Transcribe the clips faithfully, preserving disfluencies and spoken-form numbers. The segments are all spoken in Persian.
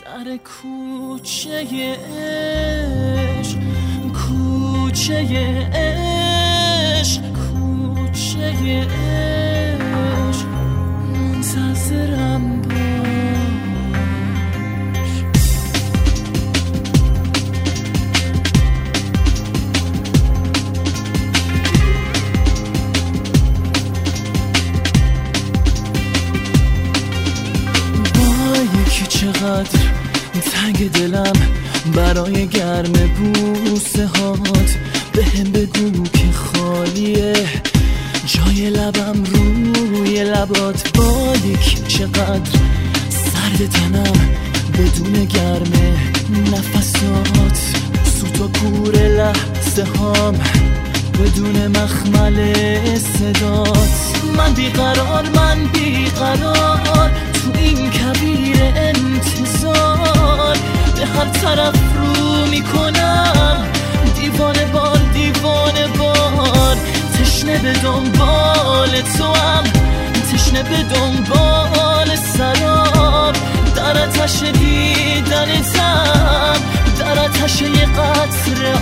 سر کوچه عشق، کوچه عشق، کوچه عشق، منتظرم باش. با یکی چقدر تنگ دلم برای گرم بوسه هات، به هم بگو که خالیه جای لبم روی لبات. باریک چقدر سرد تنم بدون گرم نفسات، سوت و کور لحظه هام بدون مخمل صدات. من بیقرار من بیقرار تو این کویر انتظار، به هر طرف رو میکنم دیوانه بار دیوانه بار. تشنه به دنبال تو هم، تشنه به دنبال سراب، در آتش دیدنتم، در آتش یه قطره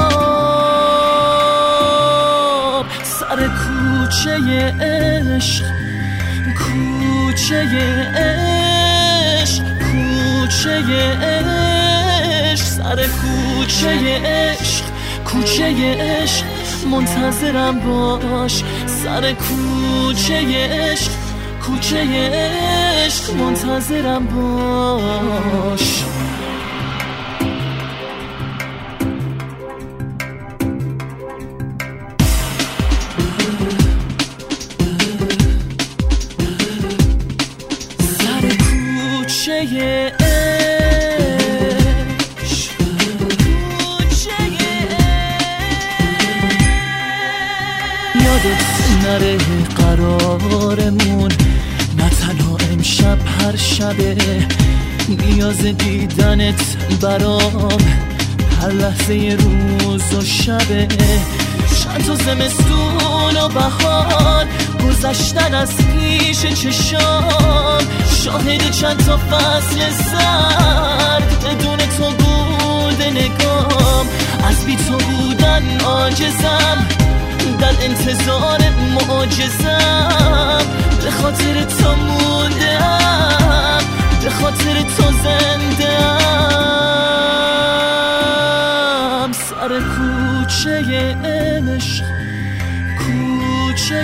آب. سر کوچه عشق، کوچه عشق، کوچه عشق، سر کوچه عشق، کوچه عشق، منتظرم باش. سر کوچه عشق، کوچه عشق، منتظرم باش. سر کوچه عشق، یادت نره قرارمون، نه تنها امشب هر شبه نیاز دیدنت برام، هر لحظه روز و شبه. چند تا زمستون و بهار گذشتن از پیش چشام، شاهد چند تا فصل سرد بدون تو بود نگام. از بی تو بودن عاجزم، در انتظار معجزم، به خاطر تو موندم، به خاطر تو زنده‌ام. سر کوچه عشق، کوچه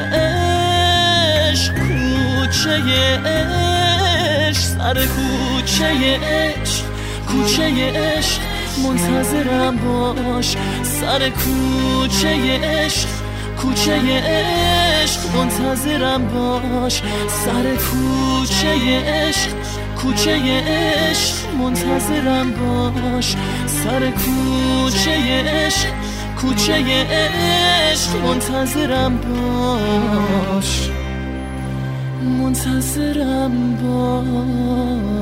عشق، کوچه عشق، سر کوچه عشق، کوچه عشق، منتظرم باش. سر کوچه عشق، کوچه عشق، منتظرم باش. سر کوچه عشق، کوچه عشق، منتظرم باش. سر کوچه عشق، کوچه عشق، منتظرم باش، منتظرم باش.